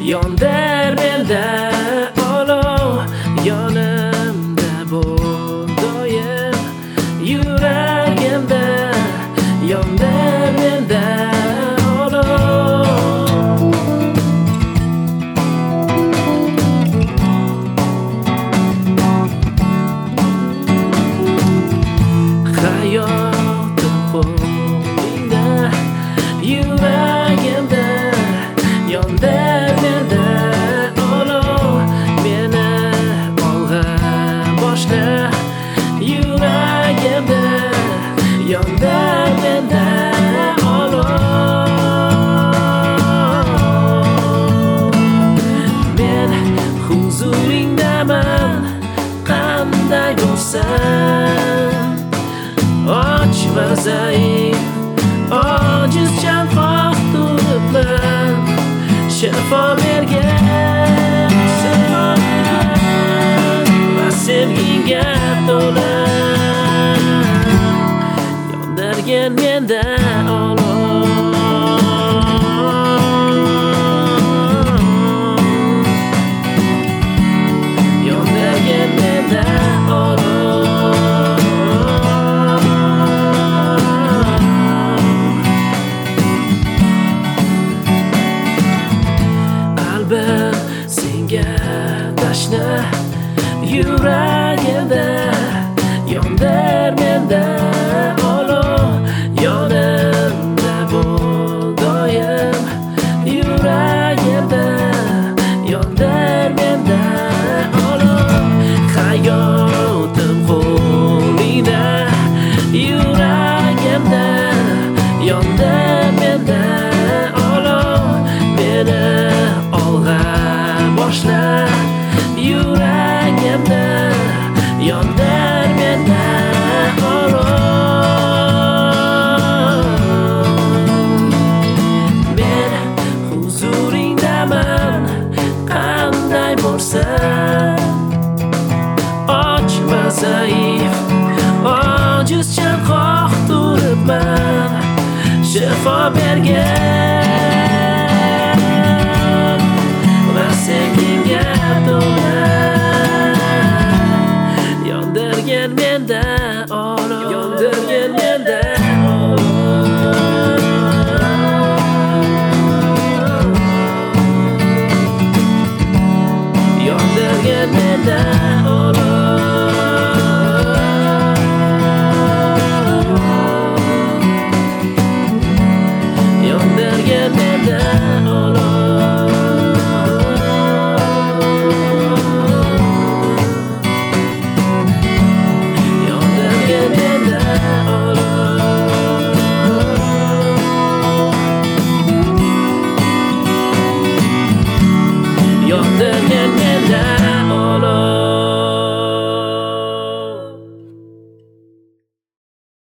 Yonder menda olov, yonimda bo'l doim. Yuragimda yonder menda olov. Hayotim qo'lingda, yuragimda yonder menda olov. Meni olg'a boshla, yuragimda yonder menda olov. Men huzuringdaman, qanday bo'lsam, och va zaif, ojiz chanqoq turibman. Shifo bergan va sevgiga to'la, yondirgin menda olov. Yondirgin menda olov. Qalbim senga tashna, yuragimda yonder menda olov. Yonimda bo'l doim, yuragimda yonder menda olov. Hayotim qo'lingda, yuragimda yonder menda olov. Meni olg'a boshla, yuragimda yonder menda olov. Men huzuringdaman, qanday bo'lsam, och va zaif, ojiz chanqoq turibman. Shifo bergan